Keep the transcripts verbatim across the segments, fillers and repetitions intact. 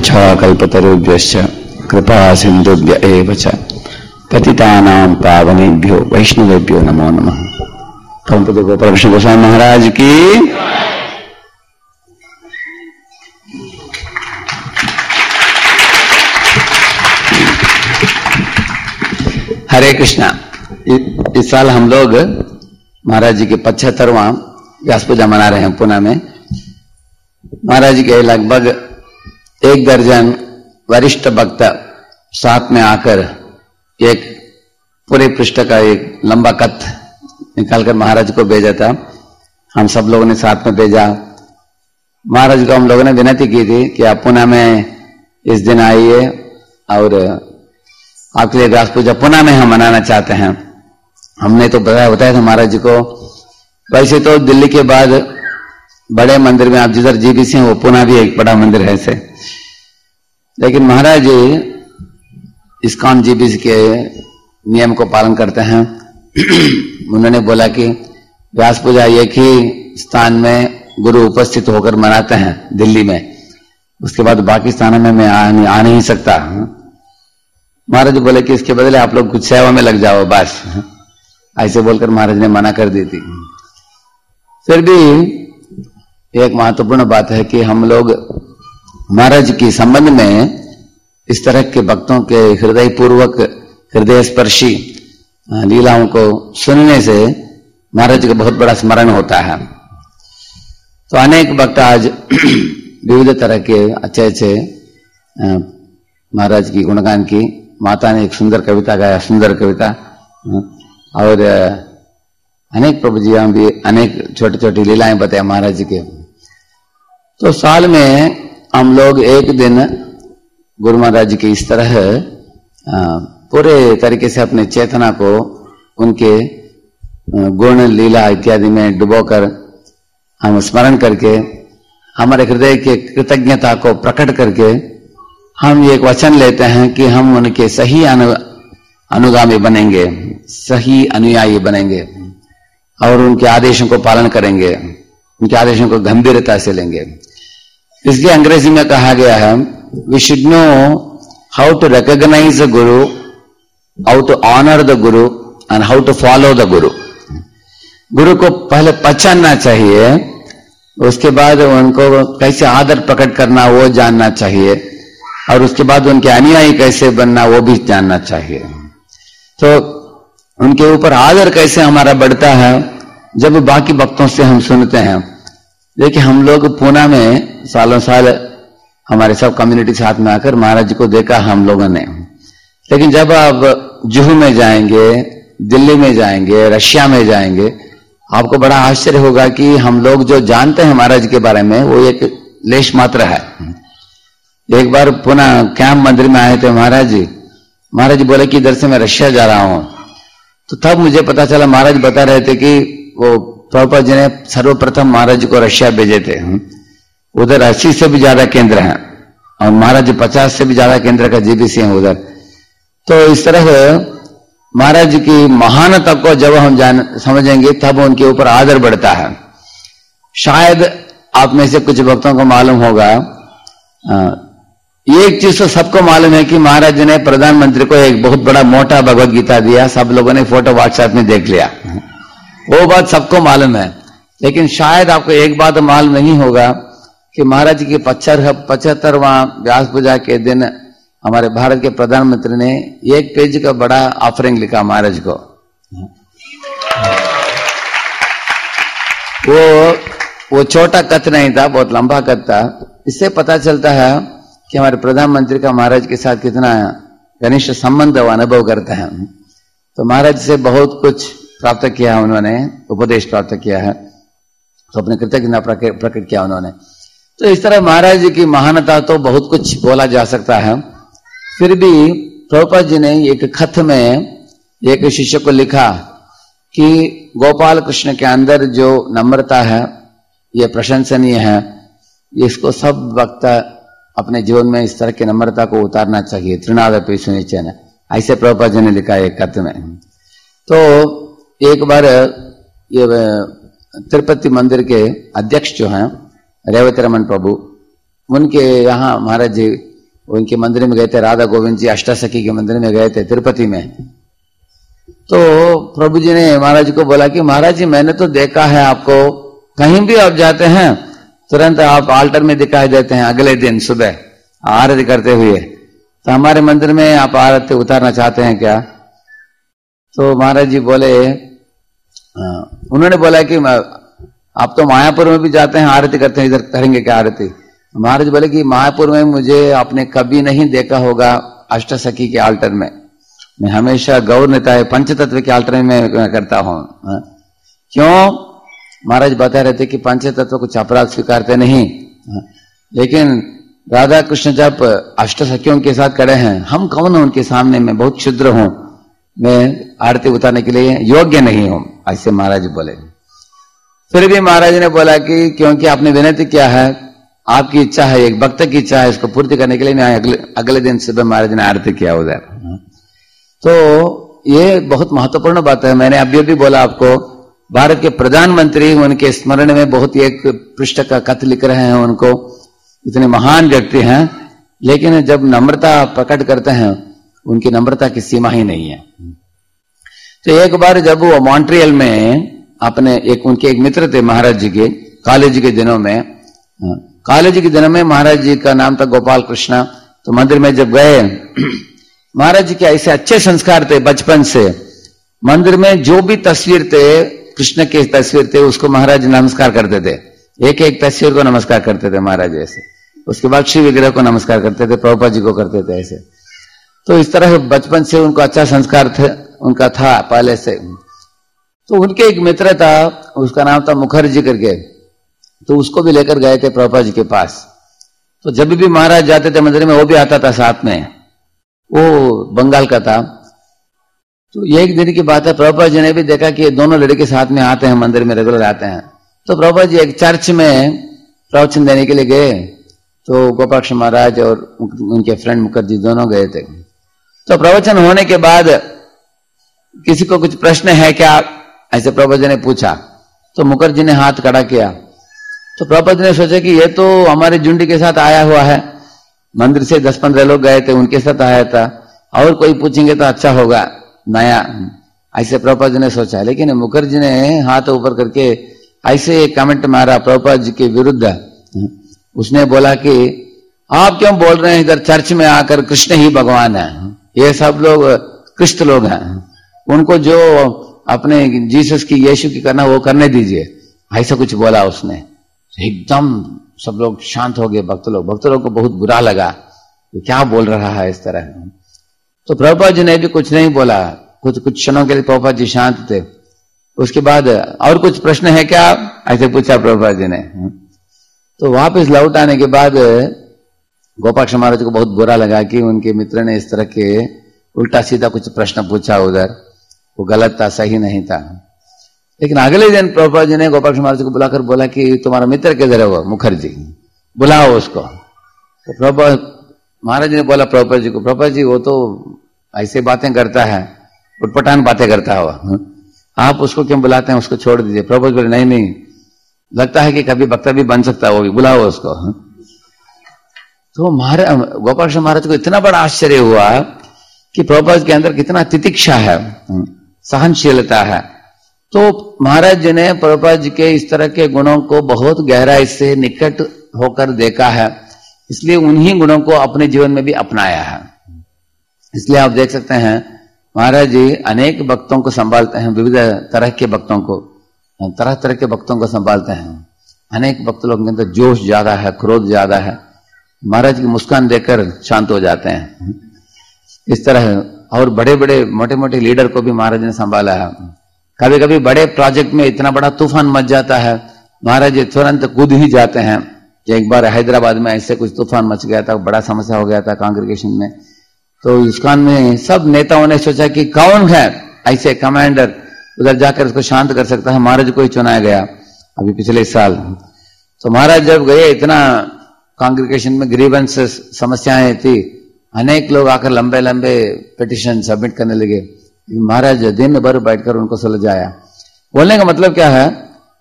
वाञ्छा कल्पतरुभ्यश्च कृपा सिन्धुभ्य एव च पतितानां पावनेभ्यो वैष्णवेभ्यो नमो नमः। परम पूज्य गोपाल कृष्ण गोस्वामी महाराज की। हरे कृष्णा। इस साल हम लोग महाराज जी के पचहत्तरवां व्यास पूजा मना रहे हैं पुणे में। महाराज जी के लगभग एक दर्जन वरिष्ठ भक्त साथ में आकर एक पूरे पृष्ठ का एक लंबा खत निकालकर महाराज को भेजा था। हम सब लोगों ने साथ में भेजा। महाराज को हम लोगों ने विनती की थी कि आप पुणे में इस दिन आइए और आपके लिए व्यास पूजा पुणे में हम मनाना चाहते हैं। हमने तो बताया बताया था महाराज जी को। वैसे तो दिल्ली के बाद बड़े मंदिर में आप जिधर जीबीसी हैं वो पुणे भी एक बड़ा मंदिर है ऐसे, लेकिन महाराज जी इस्कॉन जीबीसी के नियम को पालन करते हैं। उन्होंने बोला कि व्यास पूजा एक ही स्थान में गुरु उपस्थित होकर मनाते हैं दिल्ली में, उसके बाद बाकी स्थानों में मैं आ नहीं, आ नहीं सकता। महाराज जी बोले कि इसके बदले आप लोग कुछ सेवा में लग जाओ बस, ऐसे बोलकर महाराज ने मना कर दी थी। फिर भी एक महत्वपूर्ण बात है कि हम लोग महाराज के संबंध में इस तरह के भक्तों के हृदय पूर्वक हृदय स्पर्शी लीलाओं को सुनने से महाराज का बहुत बड़ा स्मरण होता है। तो अनेक भक्त आज विविध तरह के अच्छे अच्छे महाराज की गुणगान की। माता ने एक सुंदर कविता गाया, सुंदर कविता, और अनेक प्रभु जी भी अनेक छोटी छोटी लीलाएं बताया महाराज जी के। तो साल में हम लोग एक दिन गुरु महाराज जी की इस तरह पूरे तरीके से अपने चेतना को उनके गुण लीला इत्यादि में डुबोकर हम स्मरण करके हमारे हृदय के कृतज्ञता को प्रकट करके हम एक वचन लेते हैं कि हम उनके सही अनु, अनुगामी बनेंगे, सही अनुयायी बनेंगे और उनके आदेशों को पालन करेंगे, उनके आदेशों को गंभीरता से लेंगे। इसलिए अंग्रेजी में कहा गया है, we should know how to recognize the guru, how to honour the guru and how to follow the guru. गुरु को पहले पहचानना चाहिए, उसके बाद उनको कैसे आदर प्रकट करना वो जानना चाहिए, और उसके बाद उनके अनुयायी कैसे बनना वो भी जानना चाहिए। तो उनके ऊपर आदर कैसे हमारा बढ़ता है जब बाकी भक्तों से हम सुनते हैं। देखिए हम लोग पुणे में सालों साल हमारे सब कम्युनिटी साथ में आकर महाराज जी को देखा हम लोगों ने, लेकिन जब आप जुहू में जाएंगे, दिल्ली में जाएंगे, रशिया में जाएंगे, आपको बड़ा आश्चर्य होगा कि हम लोग जो जानते हैं महाराज के बारे में वो एक लेश मात्र है। एक बार पुणे कैंप मंदिर में आए थे महाराज जी। महाराज जी बोले कि इधर से मैं रशिया जा रहा हूं। तो तब मुझे पता चला, महाराज बता रहे थे कि वो प्रभुपाद जी ने सर्वप्रथम महाराज जी को रशिया भेजे थे। उधर अस्सी से भी ज्यादा केंद्र हैं और महाराज जी पचास से भी ज्यादा केंद्र का जीबीसी है उधर। तो इस तरह महाराज जी की महानता को जब हम जान समझेंगे तब उनके ऊपर आदर बढ़ता है। शायद आप में से कुछ भक्तों को मालूम होगा, एक चीज तो सबको मालूम है कि महाराज जी ने प्रधानमंत्री को एक बहुत बड़ा मोटा भगवत गीता दिया। सब लोगों ने फोटो व्हाट्सएप में देख लिया, वो बात सबको मालूम है। लेकिन शायद आपको एक बात मालूम नहीं होगा कि महाराज जी के पचहत्तरवां व्यास पूजा के दिन हमारे भारत के प्रधानमंत्री ने एक पेज का बड़ा ऑफरिंग लिखा महाराज को। वो वो छोटा कथ नहीं था, बहुत लंबा कथ था। इससे पता चलता है कि हमारे प्रधानमंत्री का महाराज के साथ कितना घनिष्ठ संबंध अनुभव करते हैं। तो महाराज से बहुत कुछ प्राप्त किया है उन्होंने, उपदेश प्राप्त किया है, तो अपने कृतज्ञता प्रकट किया उन्होंने। तो इस तरह महाराज जी की महानता तो बहुत कुछ बोला जा सकता है। फिर भी प्रभुपाद जी ने एक खत में एक शिष्य को लिखा कि गोपाल कृष्ण के अंदर जो नम्रता है ये प्रशंसनीय है, इसको सब वक्त अपने जीवन में इस तरह की नम्रता को उतारना चाहिए। तृणादपि सुनिचन, ऐसे प्रभुपाद जी ने लिखा है एक खत में। तो एक बार ये तिरुपति मंदिर के अध्यक्ष जो हैं रेवती रमन प्रभु, उनके यहाँ महाराज जी उनके मंदिर में गए थे, राधा गोविंद जी अष्टसखी के मंदिर में गए थे तिरुपति में। तो प्रभु जी ने महाराज जी को बोला कि महाराज जी मैंने तो देखा है आपको, कहीं भी आप जाते हैं तुरंत आप आल्टर में दिखाई देते हैं अगले दिन सुबह आरती करते हुए, तो हमारे मंदिर में आप आरती उतारना चाहते हैं क्या? तो महाराज जी बोले, उन्होंने बोला कि आप तो मायापुर में भी जाते हैं आरती करते हैं, इधर करेंगे क्या आरती? महाराज बोले कि मायापुर में मुझे आपने कभी नहीं देखा होगा अष्टसखी के आल्टर में, मैं हमेशा गौर नेता पंचतत्व के आल्टर में मैं करता हूं। क्यों? महाराज बता रहे थे कि पंचतत्व कुछ अपराध स्वीकारते नहीं, लेकिन राधा कृष्ण जब अष्ट सखियों के साथ खड़े हैं, हम कौन हैं उनके सामने? मैं बहुत क्षुद्र हूं, मैं आरती उतारने के लिए योग्य नहीं हूं, ऐसे महाराज बोले। फिर भी महाराज ने बोला कि क्योंकि आपने विनती किया है, आपकी इच्छा है, एक भक्त की इच्छा है, इसको पूर्ति करने के लिए मैं अगले अगले दिन सुबह महाराज ने आरती किया उधर। तो ये बहुत महत्वपूर्ण बात है। मैंने अभी अभी बोला आपको, भारत के प्रधानमंत्री उनके स्मरण में बहुत ही एक पृष्ठ का खत लिख रहे हैं उनको, इतने महान व्यक्ति हैं, लेकिन जब नम्रता प्रकट करते हैं उनकी नम्रता की सीमा ही नहीं है। तो एक बार जब वो मॉन्ट्रियल में अपने एक उनके एक मित्र थे महाराज जी के कॉलेज के दिनों में, कॉलेज के दिनों में महाराज जी का नाम था गोपाल कृष्णा। तो मंदिर में जब गए, महाराज जी के ऐसे अच्छे संस्कार थे बचपन से, मंदिर में जो भी तस्वीर थे कृष्ण के तस्वीर थे उसको महाराज नमस्कार करते थे, एक एक तस्वीर को नमस्कार करते थे महाराज ऐसे। उसके बाद शिव विग्रह को नमस्कार करते थे, प्रभुपाद जी को करते थे ऐसे। तो इस तरह बचपन से उनको अच्छा संस्कार थे उनका था पहले से। तो उनके एक मित्र था, उसका नाम था मुखर्जी करके, तो उसको भी लेकर गए थे प्रभुपाद जी के पास। तो जब भी महाराज जाते थे मंदिर में वो भी आता था साथ में, वो बंगाल का था। तो एक दिन की बात है, प्रभुपाद जी ने भी देखा कि ये दोनों लड़के साथ में आते हैं मंदिर में, रेगुलर आते हैं। तो प्रभुपाद जी एक चर्च में प्रवचन देने के लिए गए, तो गोपाल महाराज और उनके फ्रेंड मुखर्जी दोनों गए थे। तो प्रवचन होने के बाद किसी को कुछ प्रश्न है क्या, ऐसे प्रभुपाद जी ने पूछा। तो मुखर्जी ने हाथ खड़ा किया। तो प्रभुपाद जी ने सोचा कि ये तो हमारे झुंड के साथ आया हुआ है, मंदिर से दस पंद्रह लोग गए थे उनके साथ आया था, और कोई पूछेंगे तो अच्छा होगा नया, ऐसे प्रभुपाद जी ने सोचा। लेकिन मुखर्जी ने हाथ ऊपर करके ऐसे कमेंट मारा प्रभुपाद जी के विरुद्ध। उसने बोला कि आप क्यों बोल रहे हैं इधर चर्च में आकर कृष्ण ही भगवान है, ये सब लोग कृष्ण लोग हैं, उनको जो अपने जीसस की यीशु की करना वो करने दीजिए, ऐसा कुछ बोला उसने। एकदम सब लोग शांत हो गए, भक्त लोग भक्त लोग को बहुत बुरा लगा, तो क्या बोल रहा है इस तरह। तो प्रभुपाद जी ने भी कुछ नहीं बोला, कुछ कुछ क्षणों के लिए प्रभुपाद जी शांत थे। उसके बाद और कुछ प्रश्न है क्या, ऐसे पूछा प्रभुपाद जी ने। तो वापस लौट आने के बाद गोपाल महाराज को बहुत बुरा लगा कि उनके मित्र ने इस तरह के उल्टा सीधा कुछ प्रश्न पूछा उधर, वो गलत था, सही नहीं था। लेकिन अगले दिन प्रभुपाद जी ने गोपाल महाराज को बुलाकर बोला कि तुम्हारा मित्र किधर है, वो मुखर्जी, बुलाओ उसको। तो प्रभुपाद महाराज ने बोला प्रभुपाद जी को, प्रभुपाद जी वो तो ऐसे बातें करता है, उटपटांग बातें करता है वो, आप उसको क्यों बुलाते हैं, उसको छोड़ दीजिए। प्रभुपाद बोले नहीं नहीं, लगता है कि कभी वक्ता भी बन सकता है, वो भी बुलाओ उसको। तो महाराज गोपाल महाराज को इतना बड़ा आश्चर्य हुआ कि प्रभुपाद के अंदर कितना तितिक्षा है, सहनशीलता है। तो महाराज जी ने प्रभुपाद जी के इस तरह के गुणों को बहुत गहराई से निकट होकर देखा है, इसलिए उन्हीं गुणों को अपने जीवन में भी अपनाया है। इसलिए आप देख सकते हैं महाराज जी अनेक भक्तों को संभालते हैं, विविध तरह के भक्तों को, तरह तरह के भक्तों को संभालते हैं। अनेक भक्त लोगों के अंदर जोश ज्यादा है, क्रोध ज्यादा है, महाराज की मुस्कान देखकर शांत हो जाते हैं इस तरह। और बड़े बड़े मोटे मोटे लीडर को भी महाराज ने संभाला है। कभी कभी बड़े प्रोजेक्ट में इतना बड़ा तूफान मच जाता है, महाराज जी तुरंत कूद ही जाते हैं। एक बार हैदराबाद में ऐसे कुछ तूफान मच गया था, बड़ा समस्या हो गया था कांग्रेगेशन में। तो इस्कॉन में सब नेताओं ने सोचा कि कौन है ऐसे कमांडर उधर जाकर उसको शांत कर सकता है, महाराज को ही चुनाया गया अभी पिछले साल। तो महाराज जब गए, इतना कांग्रेगेशन में ग्रीवेंस समस्याएं थी, अनेक लोग आकर लंबे लंबे पिटिशन सबमिट करने लगे। महाराज दिन भर बैठकर उनको सुलझाया। बोलने का मतलब क्या है,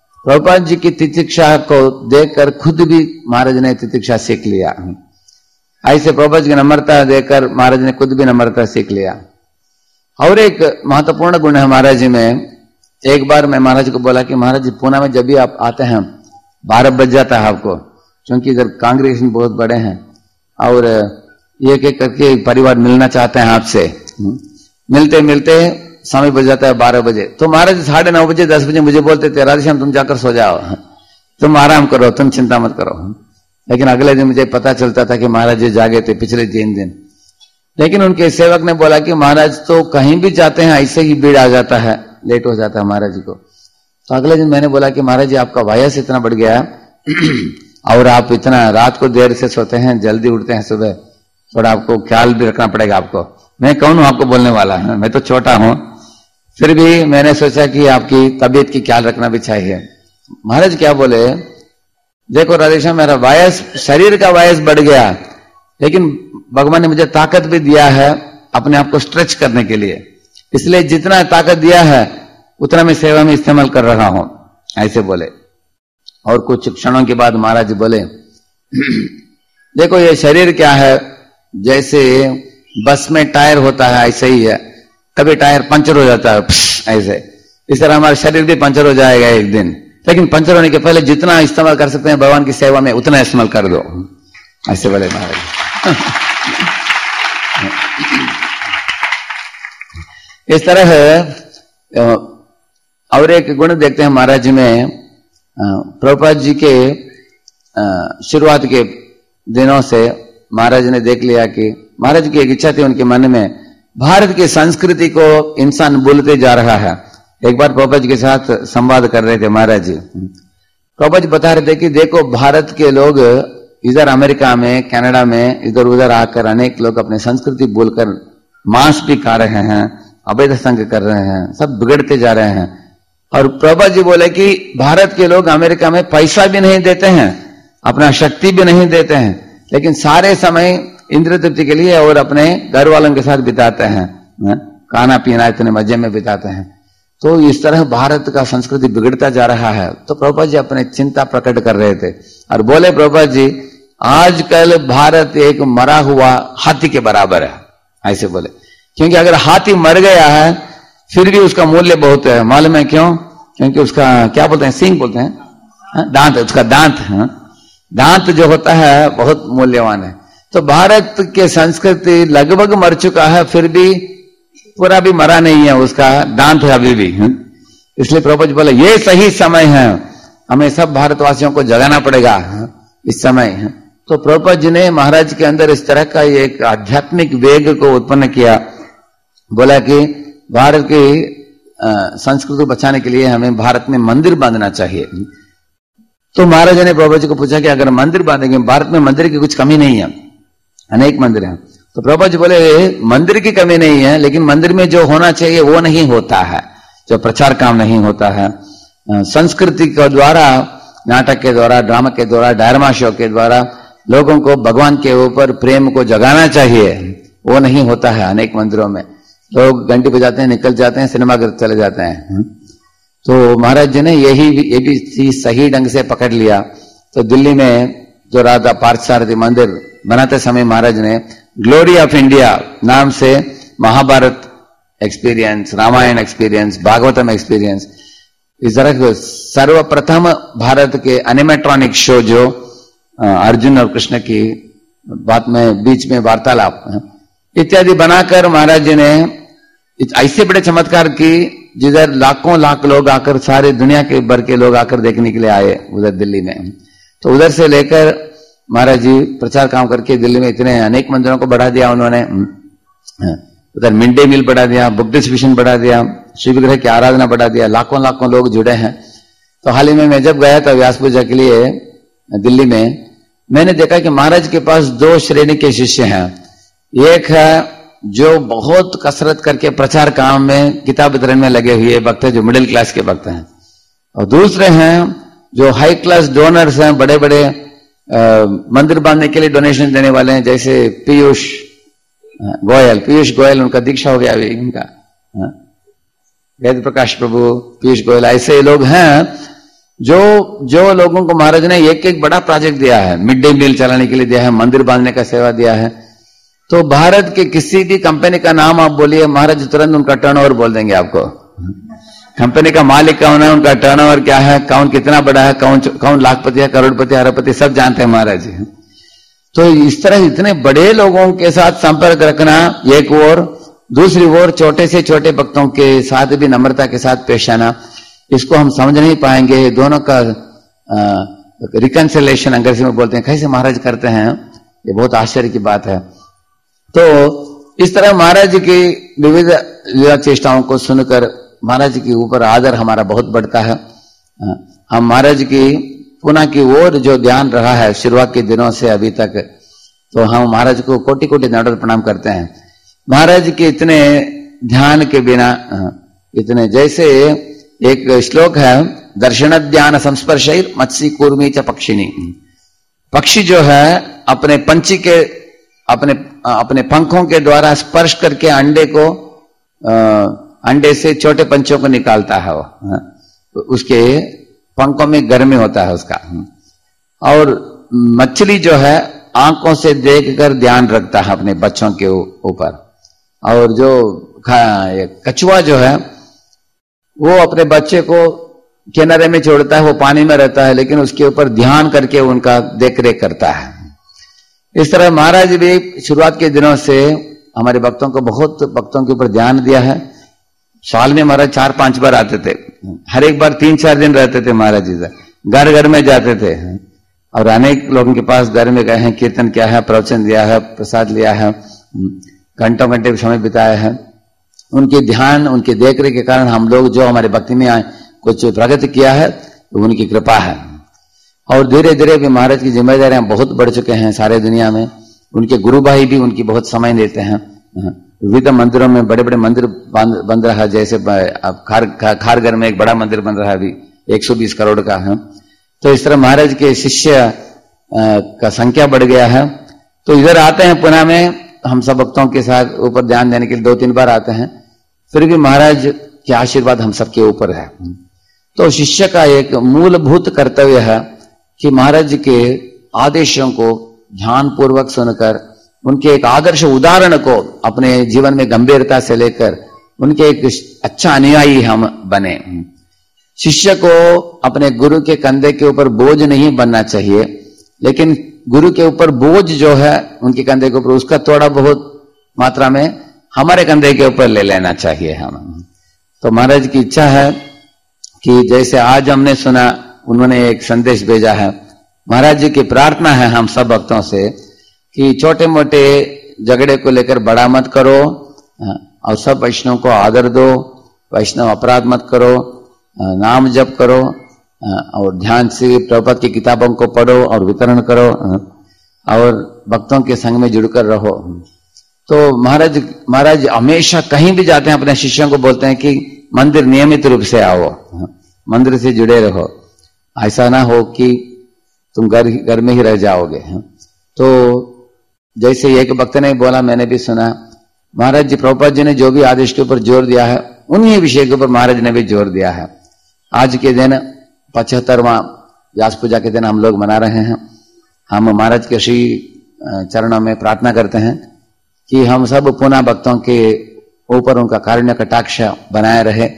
प्रभुपाद जी की तितिक्षा को देखकर खुद भी महाराज ने तितिक्षा सीख लिया। ऐसे प्रभुपाद जी की नम्रता देखकर महाराज ने खुद भी नम्रता सीख लिया। और एक महत्वपूर्ण गुण है महाराज जी में। एक बार मैं महाराज को बोला कि महाराज जी पुणे में जब भी आप आते हैं बारह बज जाता है आपको, क्योंकि इधर कांग्रेगेशन बहुत बड़े हैं और एक एक करके परिवार मिलना चाहते हैं आपसे। मिलते मिलते समय बज जाता है बारह बजे। तो महाराज साढ़े नौ बजे दस बजे मुझे बोलते थे राधेश्याम तुम जाकर सो जाओ, तुम आराम करो, तुम चिंता मत करो। लेकिन अगले दिन मुझे पता चलता था कि महाराज जी जागे थे पिछले तीन दिन। लेकिन उनके सेवक ने बोला कि महाराज तो कहीं भी जाते हैं ऐसे ही भीड़ आ जाता है, लेट हो जाता है महाराज जी को। तो अगले दिन मैंने बोला कि महाराज जी आपका वायस इतना बढ़ गया और आप इतना रात को देर से सोते हैं, जल्दी उठते हैं सुबह, थोड़ा आपको ख्याल भी रखना पड़ेगा आपको। मैं कौन हूं आपको बोलने वाला, मैं तो छोटा हूं, फिर भी मैंने सोचा कि आपकी तबीयत की ख्याल रखना भी चाहिए। महाराज क्या बोले, देखो राधेश्याम मेरा वायस, शरीर का वायस बढ़ गया, लेकिन भगवान ने मुझे ताकत भी दिया है अपने आप को स्ट्रेच करने के लिए, इसलिए जितना ताकत दिया है उतना मैं सेवा में इस्तेमाल कर रहा हूं, ऐसे बोले। और कुछ क्षणों के बाद महाराज बोले देखो ये शरीर क्या है, जैसे बस में टायर होता है ऐसे ही है, कभी टायर पंचर हो जाता है ऐसे, इस तरह हमारा शरीर भी पंचर हो जाएगा एक दिन, लेकिन पंचर होने के पहले जितना इस्तेमाल कर सकते हैं भगवान की सेवा में उतना इस्तेमाल कर दो, ऐसे बोले महाराज। इस तरह है। और एक गुण देखते हैं महाराज जी में, प्रभुपाद जी के शुरुआत के दिनों से महाराज ने देख लिया कि महाराज की एक इच्छा थी उनके मन में, भारत की संस्कृति को इंसान भूलते जा रहा है। एक बार प्रभुपाद जी के साथ संवाद कर रहे थे महाराज जी, प्रभुपाद जी बता रहे थे कि देखो भारत के लोग इधर अमेरिका में, कनाडा में इधर उधर आकर अनेक लोग अपनी संस्कृति भूलकर मांस भी खा रहे हैं, अवैध संग कर रहे हैं, सब बिगड़ते जा रहे हैं। और प्रभुपाद जी बोले कि भारत के लोग अमेरिका में पैसा भी नहीं देते हैं, अपना शक्ति भी नहीं देते हैं, लेकिन सारे समय इंद्र तृप्ति के लिए और अपने घर वालों के साथ बिताते हैं, खाना पीना इतने मजे में बिताते हैं। तो इस तरह भारत का संस्कृति बिगड़ता जा रहा है। तो प्रभुपाद जी अपने चिंता प्रकट कर रहे थे और बोले प्रभुपाद जी आजकल भारत एक मरा हुआ हाथी के बराबर है, ऐसे बोले। क्योंकि अगर हाथी मर गया है फिर भी उसका मूल्य बहुत है, मालूम है क्यों? क्योंकि उसका क्या बोलते हैं, सींग बोलते हैं, दांत, उसका दांत, दांत जो होता है बहुत मूल्यवान है। तो भारत के संस्कृति लगभग मर चुका है, फिर भी पूरा भी मरा नहीं है, उसका दांत है अभी भी। इसलिए प्रभुपाद जी बोले ये सही समय है, हमें सब भारतवासियों को जगाना पड़ेगा इस समय। तो प्रभुपाद जी ने महाराज के अंदर इस तरह का एक आध्यात्मिक वेग को उत्पन्न किया, बोला कि भारत की संस्कृति बचाने के लिए हमें भारत में मंदिर बांधना चाहिए। तो महाराज ने प्रभुपाद जी को पूछा कि अगर मंदिर बांधेंगे, भारत में मंदिर की कुछ कमी नहीं है, अनेक मंदिर हैं। तो प्रभुपाद जी बोले मंदिर की कमी नहीं है, लेकिन मंदिर में जो होना चाहिए वो नहीं होता है, जो प्रचार काम नहीं होता है। संस्कृति के द्वारा, नाटक के द्वारा, ड्रामा के द्वारा, डायरमा शो के द्वारा लोगों को भगवान के ऊपर प्रेम को जगाना चाहिए, वो नहीं होता है। अनेक मंदिरों में लोग घंटी बजाते हैं, निकल जाते हैं, सिनेमा घर चले जाते हैं। तो महाराज जी ने यही ये भी चीज सही ढंग से पकड़ लिया। तो दिल्ली में जो राधा पार्थसारथी मंदिर बनाते समय महाराज ने ग्लोरी ऑफ इंडिया नाम से Mahabharat experience, Ramayan experience, Bhagavatam experience, इस तरह सर्वप्रथम भारत के एनिमेट्रॉनिक शो जो अर्जुन और कृष्ण की बात में बीच में वार्तालाप इत्यादि बनाकर महाराज जी ने ऐसे बड़े चमत्कार की जिधर लाखों लाख लोग आकर, सारे दुनिया के भर के लोग आकर देखने के लिए आए उधर दिल्ली में। तो उधर से लेकर महाराज जी प्रचार काम करके दिल्ली में इतने अनेक मंदिरों को बढ़ा दिया उन्होंने। उधर मिड डे मील बढ़ा दिया, बुक डिस्ट्रीब्यूशन बढ़ा दिया, शिव ग्रह की आराधना बढ़ा दिया, लाखों लाखों लोग जुड़े हैं। तो हाल ही में मैं जब गया था व्यास पूजा के लिए दिल्ली में, मैंने देखा कि महाराज के पास दो श्रेणी के शिष्य हैं। एक है जो बहुत कसरत करके प्रचार काम में, किताब वितरण में लगे हुए भक्त हैं, जो मिडिल क्लास के भक्त हैं। और दूसरे हैं जो हाई क्लास डोनर्स हैं, बड़े बड़े आ, मंदिर बांधने के लिए डोनेशन देने वाले हैं, जैसे पीयूष गोयल, पीयूष गोयल उनका दीक्षा हो गया अभी उनका, वेद प्रकाश प्रभु, पीयूष गोयल, ऐसे लोग हैं जो जो लोगों को महाराज ने एक एक बड़ा प्रोजेक्ट दिया है, मिड डे मील चलाने के लिए दिया है, मंदिर बांधने का सेवा दिया है, तो भारत के किसी भी कंपनी का नाम आप बोलिए, महाराज तुरंत उनका टर्नओवर बोल देंगे आपको। कंपनी का मालिक कौन है, उनका टर्नओवर क्या है, कौन कितना बड़ा है, कौन कौन लाखपति है, करोड़पति, अरबपति, सब जानते हैं महाराज जी। तो इस तरह इतने बड़े लोगों के साथ संपर्क रखना एक ओर, दूसरी ओर छोटे से छोटे भक्तों के साथ भी नम्रता के साथ पेश आना, इसको हम समझ नहीं पाएंगे। दोनों का रिकंसिलेशन अंग्रेजी में बोलते हैं, कैसे महाराज करते हैं, ये बहुत आश्चर्य की बात है। तो इस तरह महाराज जी की विविध लीला चेष्टाओं को सुनकर महाराज जी के ऊपर आदर हमारा बहुत बढ़ता है। हम महाराज की पुनः की ओर जो ध्यान रहा है शुरुआत के दिनों से अभी तक, तो हम महाराज को कोटि कोटि दंडवत प्रणाम करते हैं। महाराज के इतने ध्यान के बिना, इतने, जैसे एक श्लोक है, दर्शन ध्यान संस्पर्शैर मत्स्य कूर्मी च पक्षिणी। पक्षी जो है अपने पंछी के अपने अपने पंखों के द्वारा स्पर्श करके अंडे को आ, अंडे से छोटे पंछियों को निकालता है, वो उसके पंखों में गर्मी होता है उसका। और मछली जो है आंखों से देखकर ध्यान रखता है अपने बच्चों के ऊपर। और जो कछुआ जो है वो अपने बच्चे को किनारे में छोड़ता है, वो पानी में रहता है, लेकिन उसके ऊपर ध्यान करके उनका देख रेख करता है। इस तरह महाराज भी शुरुआत के दिनों से हमारे भक्तों को बहुत भक्तों के ऊपर ध्यान दिया है। साल में महाराज चार पांच बार आते थे, हर एक बार तीन चार दिन रहते थे महाराज जी, घर घर में जाते थे और अनेक लोगों के पास घर में गए हैं, कीर्तन किया है, प्रवचन दिया है, प्रसाद लिया है, घंटों घंटे समय बिताया है। उनके ध्यान, उनके देखरेख के कारण हम लोग जो हमारे भक्ति में आए कुछ प्रगति किया है, तो उनकी कृपा है। और धीरे धीरे भी महाराज की जिम्मेदारियां बहुत बढ़ चुके हैं सारे दुनिया में। उनके गुरु भाई भी उनकी बहुत समय देते हैं। विविध मंदिरों में बड़े बड़े मंदिर बन रहा है, जैसे खार खारगर में एक बड़ा मंदिर बन रहा है अभी, एक सौ बीस करोड़ का है। तो इस तरह महाराज के शिष्य का संख्या बढ़ गया है। तो इधर आते हैं पुणे में, हम सब भक्तों के साथ ऊपर ध्यान देने के लिए दो तीन बार आते हैं, फिर भी महाराज के आशीर्वाद हम सबके ऊपर है। तो शिष्य का एक मूलभूत कर्तव्य है कि महाराज के आदेशों को ध्यान पूर्वक सुनकर उनके एक आदर्श उदाहरण को अपने जीवन में गंभीरता से लेकर उनके एक अच्छा अनुयायी हम बने। शिष्य को अपने गुरु के कंधे के ऊपर बोझ नहीं बनना चाहिए, लेकिन गुरु के ऊपर बोझ जो है उनके कंधे के ऊपर, उसका थोड़ा बहुत मात्रा में हमारे कंधे के ऊपर ले लेना चाहिए हम। तो महाराज की इच्छा है कि जैसे आज हमने सुना, उन्होंने एक संदेश भेजा है। महाराज जी की प्रार्थना है हम सब भक्तों से कि छोटे मोटे झगड़े को लेकर बड़ा मत करो और सब वैष्णव को आदर दो, वैष्णव अपराध मत करो, नाम जप करो और ध्यान से प्रभुपाद की किताबों को पढ़ो और वितरण करो और भक्तों के संग में जुड़कर रहो। तो महाराज महाराज हमेशा कहीं भी जाते हैं अपने शिष्यों को बोलते हैं कि मंदिर नियमित रूप से आओ, मंदिर से जुड़े रहो, ऐसा ना हो कि तुम घर घर में ही रह जाओगे। तो जैसे एक भक्त ने बोला, मैंने भी सुना, महाराज जी प्रभुपाद जी ने जो भी आदेश के ऊपर जोर दिया है उन्हीं विषय के ऊपर महाराज ने भी जोर दिया है। आज के दिन पचहत्तरवां व्यास पूजा के दिन हम लोग मना रहे हैं। हम महाराज के श्री चरणों में प्रार्थना करते हैं कि हम सब पुनः भक्तों के ऊपर उनका कारुण्य कटाक्ष बनाए रहे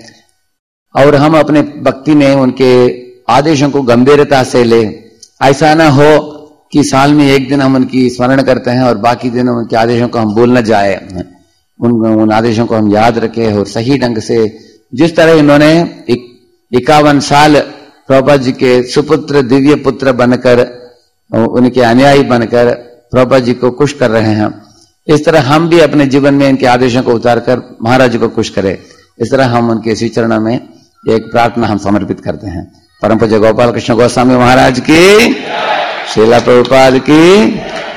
और हम अपने भक्ति में उनके आदेशों को गंभीरता से ले। ऐसा ना हो कि साल में एक दिन हम उनकी स्मरण करते हैं और बाकी दिन उनके आदेशों को हम भूल न जाए, उन उन आदेशों को हम याद रखें और सही ढंग से, जिस तरह इन्होंने इक्यावन साल प्रभुपाद जी के सुपुत्र दिव्य पुत्र बनकर, उनके अनुयायी बनकर प्रभुपाद जी को खुश कर रहे हैं, इस तरह हम भी अपने जीवन में इनके आदेशों को उतार कर महाराज को खुश करें। इस तरह हम उनके श्री चरणों में एक प्रार्थना हम समर्पित करते हैं। परम पूज्य गोपाल कृष्ण गोस्वामी महाराज की, श्रीला प्रभुपाद की।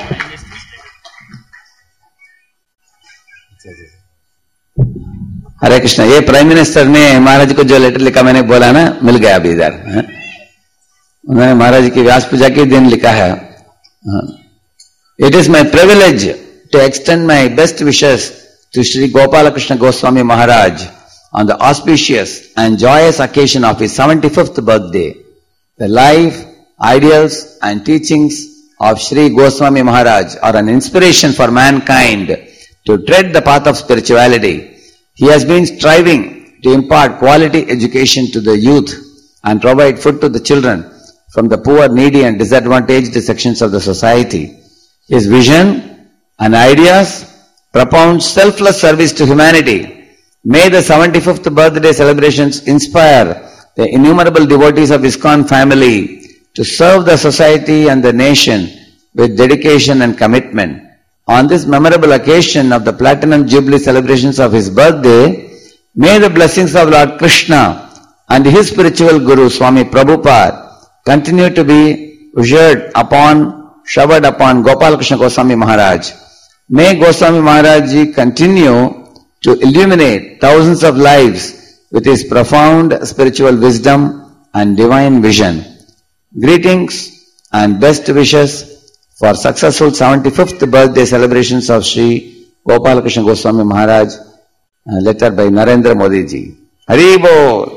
हरे कृष्ण। ये प्राइम मिनिस्टर ने महाराज को जो लेटर लिखा, मैंने बोला ना, मिल गया अभी इधर। उन्होंने महाराज की व्यास पूजा के दिन लिखा है, it is my privilege to extend my best wishes to Shri Gopal Krishna Goswami Maharaj on the auspicious and joyous occasion of his seventy-fifth birthday. The life, ideals and teachings of Sri Goswami Maharaj are an inspiration for mankind to tread the path of spirituality. He has been striving to impart quality education to the youth and provide food to the children from the poor, needy and disadvantaged sections of the society. His vision and ideas propound selfless service to humanity. May the seventy-fifth birthday celebrations inspire the innumerable devotees of ISKCON family to serve the society and the nation with dedication and commitment. On this memorable occasion of the Platinum Jubilee celebrations of his birthday, may the blessings of Lord Krishna and his spiritual Guru Swami Prabhupada continue to be ushered upon, showered upon Gopal Krishna Goswami Maharaj. May Goswami Maharaj Ji continue to illuminate thousands of lives with his profound spiritual wisdom and divine vision. Greetings and best wishes for successful seventy-fifth birthday celebrations of Sri Gopal Krishna Goswami Maharaj. A letter by Narendra Modi Ji. Hari Bol.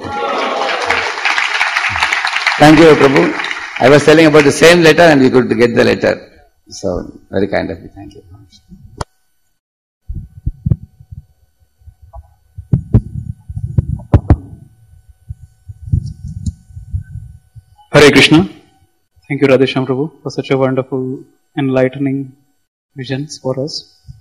Thank you, Prabhu. I was telling about the same letter and we could get the letter. So, very kind of you. Thank you. Hare Krishna. Thank you, Radheshyam Prabhu, for such a wonderful, enlightening visions for us.